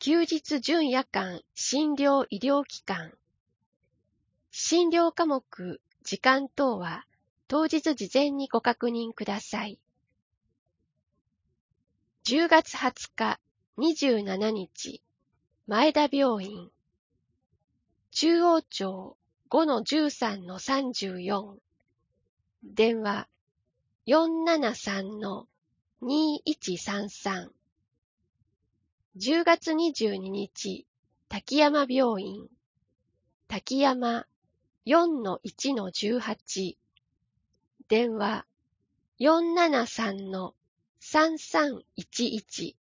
休日準夜間診療医療機関。診療科目、時間等は当日事前にご確認ください。10月20日、27日、前田病院。中央町 5-13-34。電話 473-2133。10月22日、滝山病院。滝山 4-1-18。電話 473-3311。